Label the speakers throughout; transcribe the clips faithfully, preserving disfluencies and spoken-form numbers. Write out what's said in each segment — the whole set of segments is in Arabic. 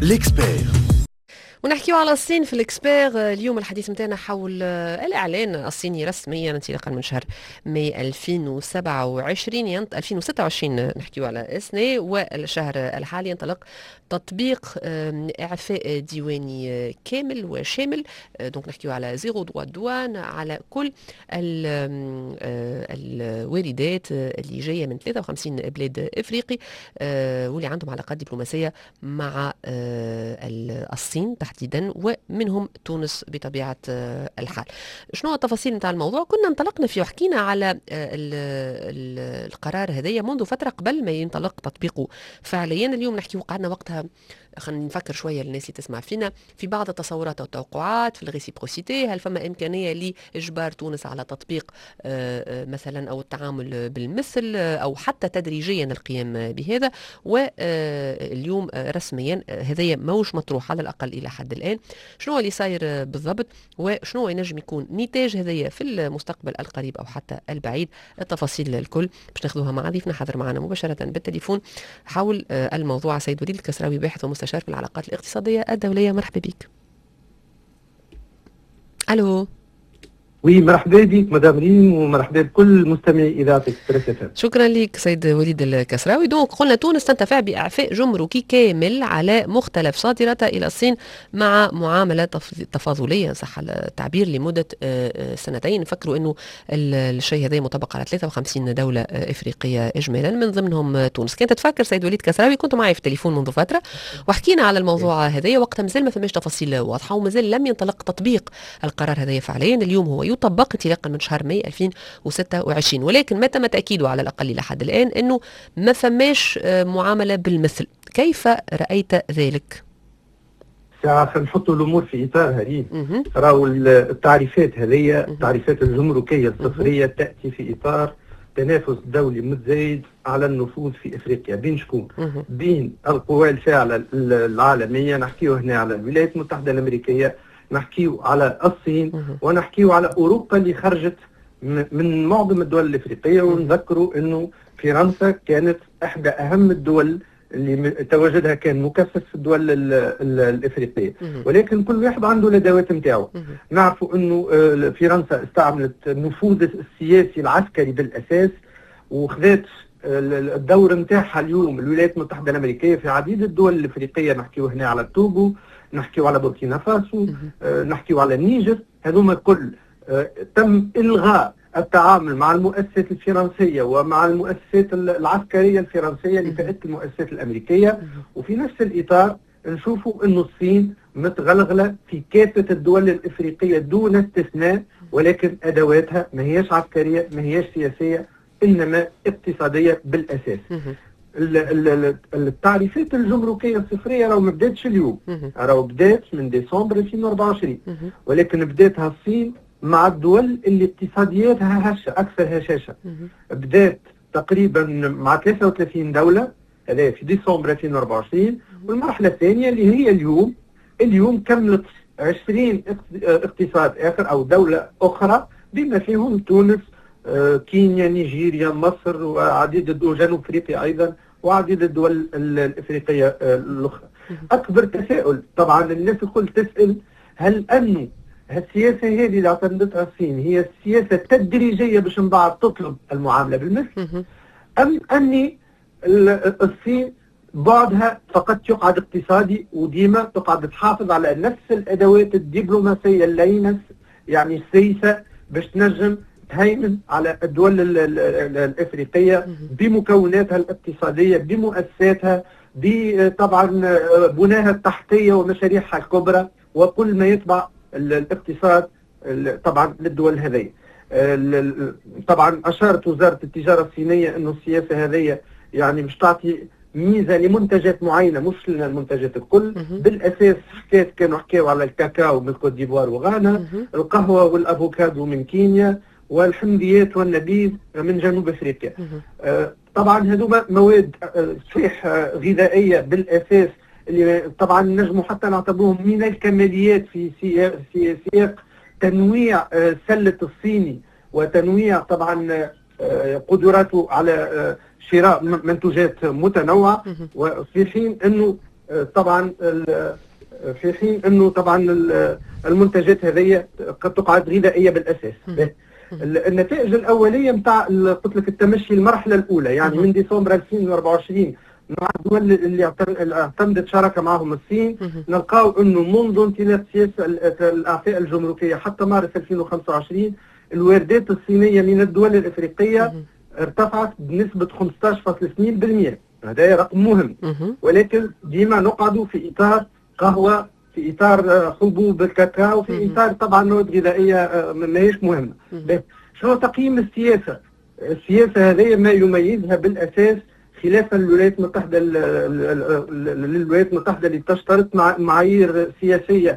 Speaker 1: ليكسبير.
Speaker 2: ونحكيو على الصين في الإكسبير. اليوم الحديث متاعنا حول الإعلان الصيني رسميا انطلاقا من شهر ماي ألفين وسبعة وعشرين ينط... ألفين وستة وعشرين نحكيو على السنة، والشهر الحالي ينطلق تطبيق إعفاء ديواني كامل وشامل. دونك نحكيو على زيرو دوا دوان على كل الواردات اللي جاية من ثلاثة وخمسين بلاد إفريقي واللي عندهم علاقات دبلوماسية مع الصين تحديدا، ومنهم تونس بطبيعة الحال. شنو التفاصيل نتاع الموضوع؟ كنا انطلقنا فيه وحكينا على ال ال القرار هذايا منذ فترة قبل ما ينطلق تطبيقه فعليا. اليوم نحكي وقعدنا وقتها خلينا نفكر شويه الناس اللي تسمع فينا في بعض التصورات والتوقعات في الريسيبروسيتي. هل فما امكانيه لاجبار تونس على تطبيق مثلا او التعامل بالمثل او حتى تدريجيا القيام بهذا؟ واليوم رسميا هذايا موش مطروح على الاقل الى حد الان. شنو اللي صاير بالضبط وشنو ينجم يكون نتاج هذايا في المستقبل القريب او حتى البعيد؟ التفاصيل الكل باش ناخذوها مع ضيفنا حاضر معنا مباشره بالتليفون حول الموضوع سيد وليد الكسراوي، باحث ومستشار في العلاقات الاقتصادية الدولية. مرحبا بك. الو.
Speaker 3: وي مرحبا بك مدام ريم، ومرحبا بكل مستمعي اذاعه اكسبريس اف ام.
Speaker 2: شكرا لك سيد وليد الكسراوي. دونك قلنا تونس تنتفع باعفاء جمركي كامل على مختلف صادراتها الى الصين مع معامله تفاضليه صح التعبير لمده سنتين. نفكروا انه الشيء هذا مطبق على ثلاثة وخمسين دوله افريقيه اجمالا من ضمنهم تونس. كنت تفكر سيد وليد كسراوي، كنت معي في التليفون منذ فتره وحكينا على الموضوع هذا، وقتها مازال ما فماش تفاصيل واضحه ومازال لم ينطلق تطبيق القرار هذا فعليا. اليوم هو يطبق انطلاقا من شهر ماي ألفين وستة وعشرين، ولكن ما تم تأكيده على الأقل إلى حد الآن أنه ما فماش معاملة بالمثل. كيف رأيت ذلك؟
Speaker 3: ساعة نحطوا الأمور في إطارها ريم. راهو التعريفات هذه التعريفات الجمركية الصفرية تأتي في إطار تنافس دولي متزايد على النفوذ في افريقيا. بين شكون؟ بين القوى الفاعله العالميه، نحكيو هنا على الولايات المتحده الامريكيه، نحكيو على الصين، ونحكيو على اوروبا اللي خرجت من معظم الدول الافريقيه. ونذكروا انه فرنسا كانت احدى اهم الدول اللي تواجدها كان مكثف في الدول الافريقيه، ولكن كل واحد عنده الادوات نتاعو. نعرفوا انه فرنسا استعملت النفوذ السياسي العسكري بالاساس، وخذت الدور نتاعها اليوم الولايات المتحده الامريكيه في عديد الدول الافريقيه. نحكيو هنا على توغو، نحكيو على بوركينا فاسو، نحكيو على النيجر. هذوما كل تم الغاء التعامل مع المؤسسات الفرنسيه ومع المؤسسات العسكريه الفرنسيه لفئات المؤسسات الامريكيه. وفي نفس الاطار نشوفوا انه الصين متغلغله في كافه الدول الافريقيه دون استثناء، ولكن ادواتها ما هياش عسكريه، ما هياش سياسيه، انما اقتصاديه بالاساس. التعريفات الجمركيه الصفريه راهو ما بداتش اليوم، راهو بدات من ديسمبر ألفين وأربعة وعشرين، ولكن بداتها الصين مع الدول اللي اقتصادياتها هشه اكثر هشاشه. بدات تقريبا مع ثلاثة وثلاثين دوله، هذا في ديسمبر ألفين وأربعة وعشرين، والمرحله الثانيه اللي هي اليوم اليوم كملت عشرين اقتصاد اخر او دوله اخرى بما فيهم تونس، كينيا، نيجيريا، مصر، وعديد الدول، جنوب افريقيا ايضا، وعديد الدول الافريقيه الاخرى. اكبر تساؤل طبعا الناس الكل تسال، هل انه السياسه هذه اللي اعتمدتها الصين هي السياسه التدريجيه باش من بعد تطلب المعامله بالمثل، ام اني الصين بعدها فقط يقعد اقتصادي وديما تقعد تحافظ على نفس الادوات الدبلوماسيه اللينه يعني السيسه باش تنجم تهيمن على الدول الافريقيه بمكوناتها الاقتصاديه، بمؤسساتها، بطبعا بناها التحتيه ومشاريعها الكبرى وكل ما يتبع الاقتصاد طبعا للدول هذه. طبعا اشارت وزاره التجاره الصينيه انه السياسه هذه يعني مش تعطي ميزه لمنتجات معينه مش للمنتجات الكل. بالاساس حكايه كانوا حكاوا على الكاكاو من كوت ديفوار وغانا، القهوه والافوكادو من كينيا، والحمضيات والنبيذ من جنوب افريقيا. طبعا هذوما مواد صحيح غذائيه بالاساس اللي طبعا نجموا حتى نعتبروهم من الكماليات في سياق في سياق تنويع سله الصيني وتنويع طبعا قدراته على شراء منتوجات متنوعه، وفي حين انه طبعا في حين انه طبعا المنتجات هذه قد تقعد غذائيه بالاساس. النتائج الاوليه نتاع قلت لك التمشي المرحله الاولى يعني من ديسمبر ألفين وأربعة وعشرين مع الدول اللي اعتمدت شراكه معهم الصين، نلقاو انه منذ انطلاق سياسه الاعفاء الجمركيه حتى مارس ألفين وخمسة وعشرين الواردات الصينيه من الدول الافريقيه ارتفعت بنسبه خمسة عشر فاصلة اثنين بالمئة. هذا رقم مهم، ولكن ديما نقعد في اطار قهوه، في اطار حبوب الكاكاو، في اطار طبعا مواد غذائيه ماهيش مهمه. شنو تقييم السياسه؟ السياسه هذه ما يميزها بالاساس خلافا للولايات المتحده للولايات المتحده اللي تشترط معايير سياسيه.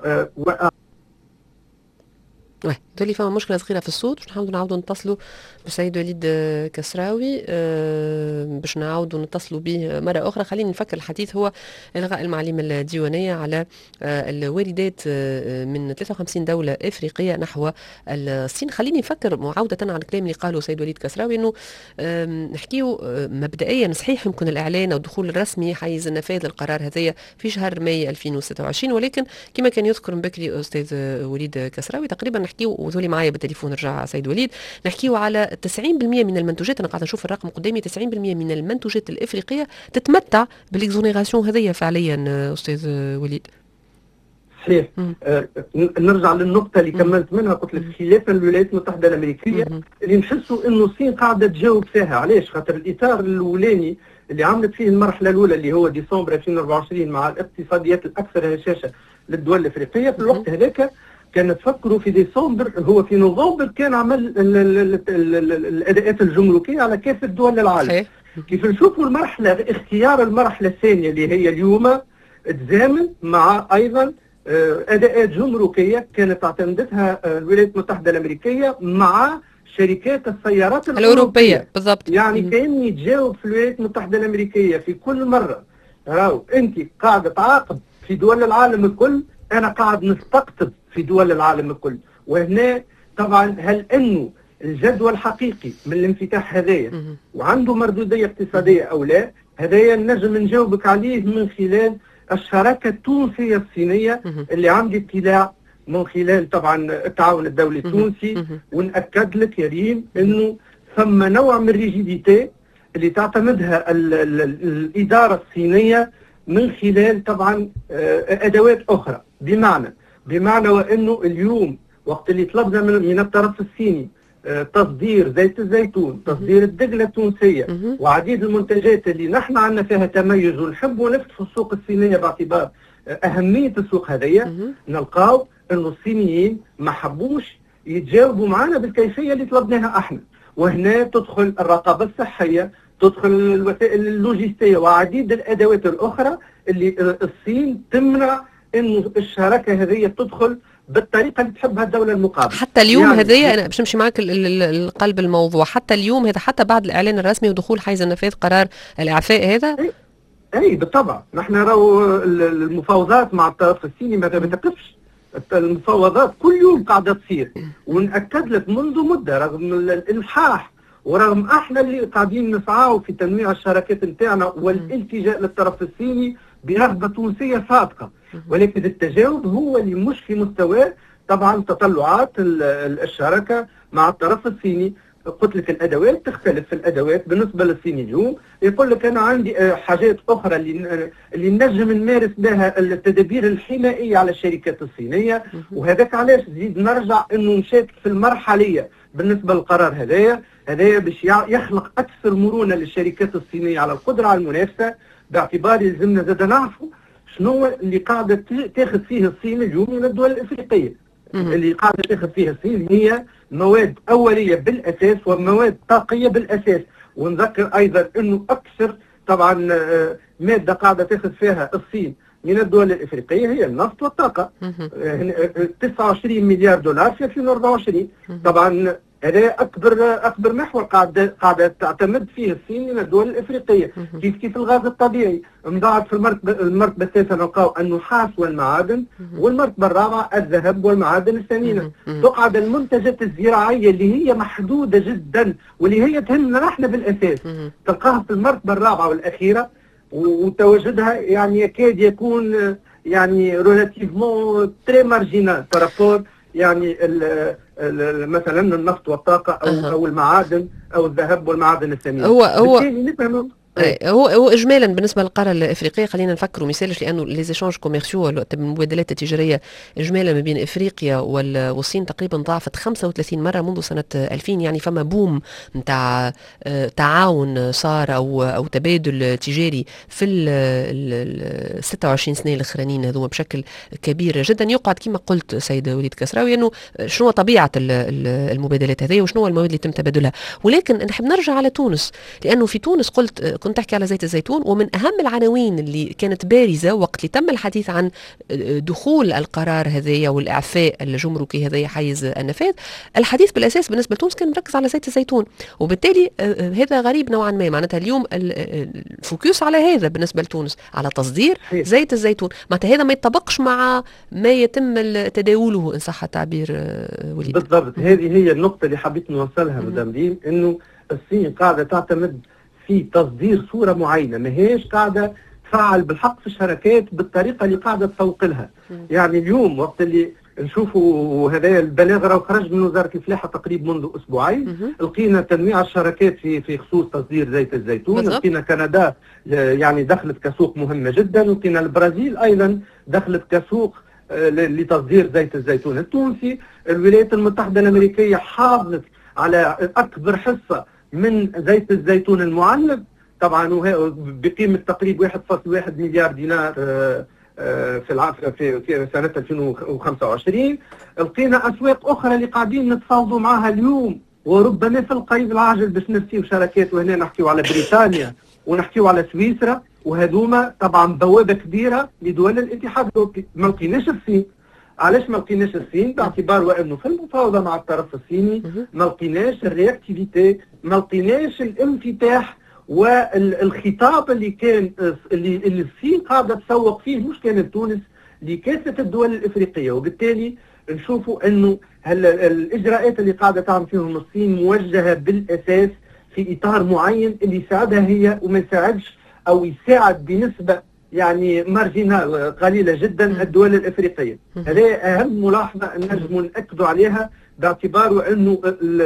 Speaker 2: واه تولي فما مشكله صغيره في الصوت، باش نحاولوا نعاودوا نتصلوا بالسيد وليد كسراوي أه باش نعاودوا نتصلوا به مره اخرى. خلينا نفكر الحديث هو الغاء المعاليم الديوانيه على أه الواردات أه من ثلاثة وخمسين دوله افريقيه نحو الصين. خليني نفكر معاوده على الكلام اللي قاله السيد وليد كسراوي انه أه نحكيو أه مبدئيا صحيح يمكن الاعلان او الدخول الرسمي حيز النفاذ القرار هذايا في شهر ماي ألفين وستة وعشرين، ولكن كما كان يذكر من بكري استاذ وليد كسراوي تقريبا نحكيو وذولي معايا بالتليفون رجع سيد وليد نحكيو على تسعين بالمئة من المنتوجات. انا قاعده نشوف الرقم قدامي تسعين بالمئة من المنتوجات الافريقيه تتمتع بالاكزونيراسيون هذيا فعليا استاذ وليد.
Speaker 3: صحيح. آه نرجع للنقطة اللي كملت منها، قلت لك خلافا للولايات المتحدة الأمريكية اللي نحسوا إنه الصين قاعدة تجاوب فيها. علاش؟ خاطر الإطار الأولاني اللي عملت فيه المرحلة الأولى اللي هو ديسمبر ألفين وأربعة وعشرين مع الاقتصاديات الأكثر هشاشة للدول الأفريقية، في الوقت هذاك كان تفكروا في ديسمبر، هو في نوفمبر كان عمل الأداءات الجمركية على كافة دول العالم. كيف نشوفوا المرحلة اختيار المرحلة الثانية اللي هي اليوم تزامن مع أيضا أداءات جمركية كانت اعتمدتها الولايات المتحدة الأمريكية مع شركات السيارات
Speaker 2: الأوروبية بالضبط.
Speaker 3: يعني كأني يتجاوب في الولايات المتحدة الأمريكية في كل مرة، راهو أنت قاعدة تعاقب في دول العالم الكل، أنا قاعد نستقطب في دول العالم الكل. وهنا طبعا هل أنه الجدوى الحقيقي من الانفتاح هذايا وعنده مردودية اقتصادية أو لا، هذايا نجم نجاوبك عليه من خلال الشراكة التونسية الصينية اللي عندي اطلاع من خلال طبعا التعاون الدولي التونسي. ونأكد لك يا ريم انه ثم نوع من الريجيديتي اللي تعتمدها ال ال ال الإدارة الصينية من خلال طبعا أدوات أخرى. بمعنى بمعنى وأنه اليوم وقت اللي طلبنا من, من الطرف الصيني تصدير زيت الزيتون، تصدير الدقلة التونسية وعديد المنتجات اللي نحن عندنا فيها تميز ونحب نفتح السوق الصينية باعتبار أهمية السوق هذية، نلقاو أنه الصينيين ما حبوش يتجاوبوا معنا بالكيفية اللي طلبناها احنا. وهنا تدخل الرقابة الصحية، تدخل الوسائل اللوجستية وعديد الأدوات الأخرى اللي الصين تمنع أنه الشراكة هذه تدخل بالطريقه اللي تحبها الدوله المقابله.
Speaker 2: حتى اليوم يعني هذايا انا باش نمشي معك القلب الموضوع، حتى اليوم هذا حتى بعد الاعلان الرسمي ودخول حيز النفاذ قرار الاعفاء هذا.
Speaker 3: اي, أي بالطبع، نحن راهو المفاوضات مع الطرف الصيني ما تقفش، المفاوضات كل يوم قاعده تصير، ونأكد لك منذ مده رغم الالحاح ورغم احنا اللي قاعدين نسعاو في تنويع الشراكات نتاعنا والالتجاء للطرف الصيني برغبه تونسيه صادقه، ولكن التجاوب هو اللي مش في مستوى طبعا تطلعات الشراكه مع الطرف الصيني. قلت لك الادوات تختلف في الادوات بالنسبه للصيني اليوم، يقول لك انا عندي حاجات اخرى اللي اللي نجم نمارس بها التدابير الحمائيه على الشركات الصينيه، وهذاك علاش زيد نرجع انه مشات في المرحليه بالنسبه للقرار هذايا هذايا باش يخلق اكثر مرونه للشركات الصينيه على القدره على المنافسه، باعتبار يلزمنا زاد نعرفوا شنو اللي قاعده تاخذ فيه الصين اليوم من الدول الافريقيه. اللي قاعده تاخذ فيها الصين هي مواد اوليه بالاساس ومواد طاقيه بالاساس، ونذكر ايضا انه اكثر طبعا ماده قاعده تاخذ فيها الصين من الدول الافريقيه هي النفط والطاقه. تسعة وعشرين مليار دولار في ألفين وأربعة وعشرين. طبعا هذا اكبر اكبر محور قاعده قاعده تعتمد فيه الصين من الدول الافريقيه. كيف كيف الغاز الطبيعي، من بعد في المرتبه المرتبه الثالثه نلقاو النحاس والمعادن، والمرتبه الرابعه الذهب والمعادن الثمينه. تقعد المنتجات الزراعيه اللي هي محدوده جدا واللي هي تهمنا نحن بالاساس، تلقاها في المرتبه الرابعه والاخيره. وتواجدها يعني يكاد يكون يعني ريلاتيفمون تري مارجينال بارابور يعني ال ال مثلا النفط والطاقه او أه. او المعادن او الذهب والمعادن الثمينه.
Speaker 2: هو هو هو هو اجمالا بالنسبه للقاره الافريقيه خلينا نفكروا مثالش، لانه لي زيشانج كوميرسيو المبادلات التجاريه اجمالا ما بين افريقيا والصين تقريبا ضاعفت خمسة وثلاثين مره منذ سنه ألفين، يعني فما بوم نتاع تعاون صار او او تبادل تجاري في ال ستة وعشرين سنه الاخرانيين هذوما بشكل كبير جدا. يقعد كما قلت سيد وليد كسراوي انه شنو طبيعه المبادلات هذه وشنو المواد اللي تم تبادلها، ولكن نحب نرجع على تونس، لانه في تونس قلت كنت تحكي على زيت الزيتون، ومن أهم العناوين اللي كانت بارزة وقت اللي تم الحديث عن دخول القرار هذايا والإعفاء الجمركي هذايا حيز النفاذ، الحديث بالأساس بالنسبة لتونس كان مركز على زيت الزيتون، وبالتالي هذا غريب نوعا ما. معناتها اليوم الفوكس على هذا بالنسبة لتونس، على تصدير زيت الزيتون، معناتها هذا ما يتطبقش مع ما يتم تداوله إن صح التعبير وليد.
Speaker 3: بالضبط، هذه هي النقطة اللي حبيت نوصلها مدام دين، إنه الصين قاعدة تعتمد في تصدير صورة معينة، ما هيش قاعدة تفعل بالحق في الشركات بالطريقة اللي قاعدة تسوق لها. يعني اليوم وقت اللي نشوفوا هذا البلاغ راه خرج من وزارة الفلاحة تقريبا منذ أسبوعين، لقينا تنويع الشركات في في خصوص تصدير زيت الزيتون، لقينا كندا يعني دخلت كسوق مهمة جدا، لقينا البرازيل أيضا دخلت كسوق لتصدير زيت الزيتون التونسي، الولايات المتحدة الأمريكية حافظت على أكبر حصة من زيت الزيتون المعلب طبعا بقيمه تقريبا واحد فاصلة واحد مليار دينار في في في سنه ألفين وخمسة وعشرين. لقينا اسواق اخرى اللي قاعدين نتفاوضوا معها اليوم، وربما في القريب العاجل باش نفتيو شركات، وهنا نحكيو على بريطانيا ونحكيو على سويسرا، وهذوما طبعا بوابه كبيره لدول الاتحاد الاوروبي. ما لقيناش الصين. علاش ما لقيناش الصين؟ باعتبار وانه في المفاوضه مع الطرف الصيني ما لقيناش الرياكتيفيتي، ما لقيناش الانفتاح والخطاب اللي كان اللي, اللي الصين قاعده تسوق فيه، مش كانت تونس، لكافه الدول الافريقيه. وبالتالي نشوفوا انه الاجراءات اللي قاعده تعمل فيهم الصين موجهه بالاساس في اطار معين اللي يساعدها هي وما يساعدش او يساعد بنسبه يعني مارجينال قليله جدا الدول الافريقيه. هذه اهم ملاحظه نجم ناكدوا عليها، باعتبار انه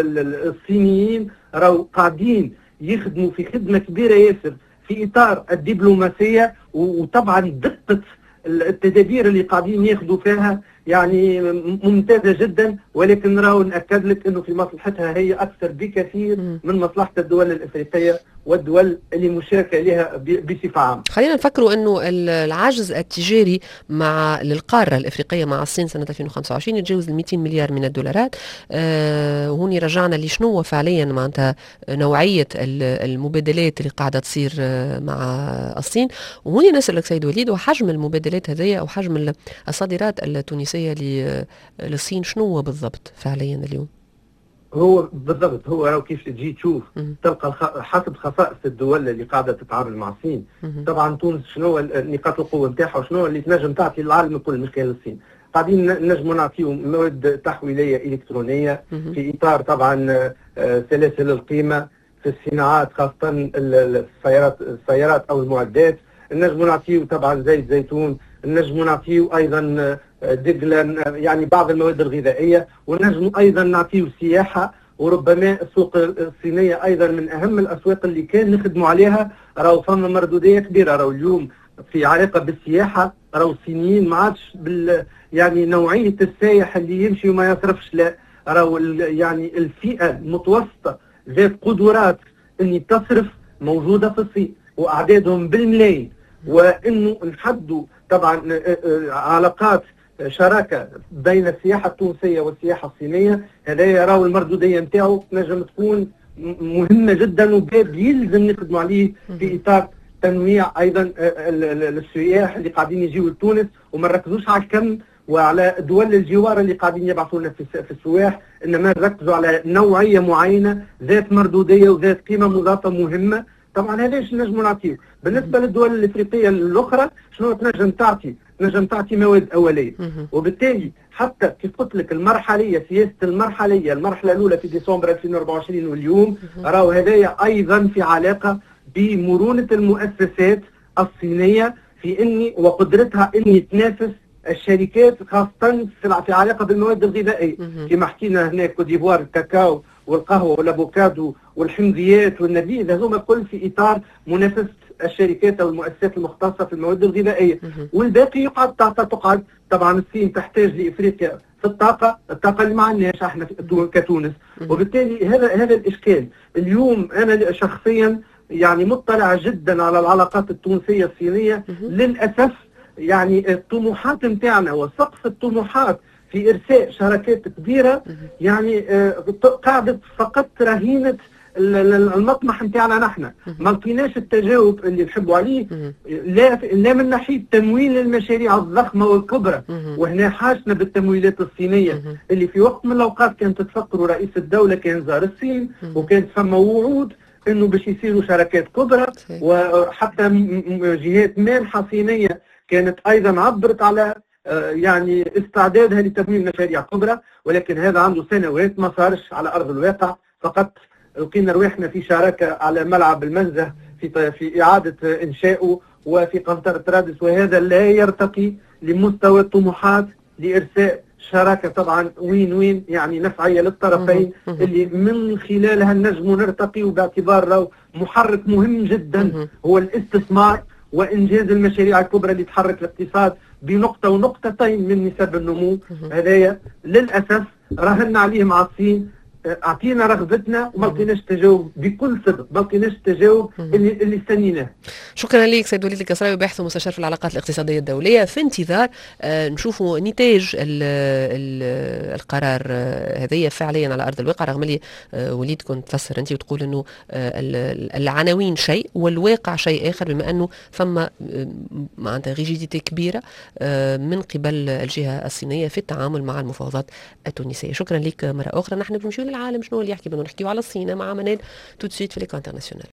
Speaker 3: الصينيين راهو قاعدين يخدموا في خدمه كبيره ياسر في اطار الدبلوماسيه، وطبعا دقه التدابير اللي قاعدين ياخذوا فيها يعني ممتازه جدا، ولكن راهو ناكد لك انه في مصلحتها هي اكثر بكثير من مصلحه الدول الافريقيه والدول اللي مشاركه لها بصفه عامه.
Speaker 2: خلينا نفكروا انه العجز التجاري مع للقاره الافريقيه مع الصين سنه ألفين وخمسة وعشرين يتجاوز ال مئتين مليار من الدولارات. آه وهوني رجعنا لشنو فعليا معناتها نوعيه المبادلات اللي قاعده تصير مع الصين، وهوني نسالك سيد وليد، وحجم المبادلات هذيا او حجم الصادرات التونسيه للصين شنو هو بالضبط فعليا اليوم؟
Speaker 3: هو بالضبط هو راهو كيف تجي تشوف تلقى حسب خصائص الدول اللي قاعده تتعامل مع الصين. طبعا تونس شنو نقاط القوه نتاعها وشنو اللي تنجم تعطي للعالم الكل مش كان للصين. قاعدين نجموا نعطيو مواد تحويليه الكترونيه في اطار طبعا سلاسل القيمه في الصناعات خاصه السيارات السيارات او المعدات. نجموا نعطيو طبعا زيت زيتون، نجموا نعطيو ايضا دقلا يعني بعض المواد الغذائيه، ونجم ايضا نعطيه سياحه. وربما السوق الصينيه ايضا من اهم الاسواق اللي كان نخدموا عليها، راهو فما مردوديه كبيره. راهو اليوم في علاقه بالسياحه راهو الصينيين ما عادش بال يعني نوعيه السائح اللي يمشي وما يصرفش، لا راهو يعني الفئه المتوسطه ذات قدرات اني تصرف موجوده في الصين واعدادهم بالملايين، وانه نحدوا طبعا علاقات شراكه بين السياحه التونسيه والسياحه الصينيه. هذا يراو المردوديه نتاعو نجم تكون مهمه جدا، وباب يلزم نخدموا عليه في اطار تنويع ايضا السياح اللي قاعدين يجيوا لتونس، وما نركزوش على الكم وعلى دول الجوار اللي قاعدين يبعثوا لنا في السواح، انما نركزوا على نوعيه معينه ذات مردوديه وذات قيمه مضافه مهمه. طبعا هذا ايش نجموا نعطيه. بالنسبه للدول الافريقيه الاخرى شنو تنجم تعطي؟ تنجم تعطي مواد اوليه، وبالتالي حتى كيف قلت لك المرحليه سياسه المرحليه المرحله الاولى في ديسمبر ألفين وأربعة وعشرين واليوم راهو هذايا ايضا في علاقه بمرونه المؤسسات الصينية في اني وقدرتها اني تنافس الشركات خاصة في علاقة بالمواد الغذائية. كما حكينا هنا كوت ديفوار الكاكاو والقهوة والافوكادو والحمضيات والنبيذ هذوما الكل في اطار منافسة الشركات او المؤسسات المختصة في المواد الغذائية، والباقي يقعد تقعد. طبعا الصين تحتاج لافريقيا في الطاقة، الطاقة اللي ما عندناش احنا كتونس، وبالتالي هذا هذا الاشكال. اليوم انا شخصيا يعني مطلع جدا على العلاقات التونسية الصينية. للأسف يعني الطموحات نتاعنا وسقف الطموحات في إرساء شراكات كبيرة يعني قاعدة فقط رهينة المطمح نتاعنا نحن. ما لقيناش التجاوب اللي نحبوا عليه، لا لا من ناحية تمويل المشاريع الضخمة والكبرى، وهنا حاجنا بالتمويلات الصينية اللي في وقت من الأوقات كانت تفكروا رئيس الدولة كان زار الصين وكانت فما وعود انه باش يصيروا شراكات كبرى، وحتى جهات مانحه صينيه كانت ايضا عبرت على يعني استعدادها لتمويل مشاريع كبرى، ولكن هذا عنده سنوات ما صارش على ارض الواقع. فقط لقينا رواحنا في شراكه على ملعب المنزه في في اعاده انشائه وفي قنطره رادس، وهذا لا يرتقي لمستوى الطموحات لارساء شراكه طبعا وين وين يعني نفعيه للطرفين اللي من خلالها نجم نرتقي، وباعتبار محرك مهم جدا هو الاستثمار وانجاز المشاريع الكبرى اللي تحرك الاقتصاد بنقطه ونقطتين من نسب النمو. هذايا للاسف راهنا عليه مع الصين، اعطينا رغبتنا وما لقيناش تجاوب بكل صدق، ما لقيناش تجاوب اللي اللي استنيناه.
Speaker 2: شكرا لك سيد وليد الكسراوي، باحث ومستشار في العلاقات الاقتصاديه الدوليه. في انتظار آه نشوفوا نتاج ال ال القرار آه هذيا فعليا على ارض الواقع، رغم اللي آه وليد كنت تفسر انت وتقول انه آه العناوين شيء والواقع شيء اخر، بما انه ثم آه معناتها ريجيديتي كبيره آه من قبل الجهه الصينيه في التعامل مع المفاوضات التونسيه. شكرا لك مره اخرى. نحن بنمشيو للعالم، شنو اللي يحكي بدنا نحكيو على الصين مع منال تو سويت في ليكو انترناسيونال.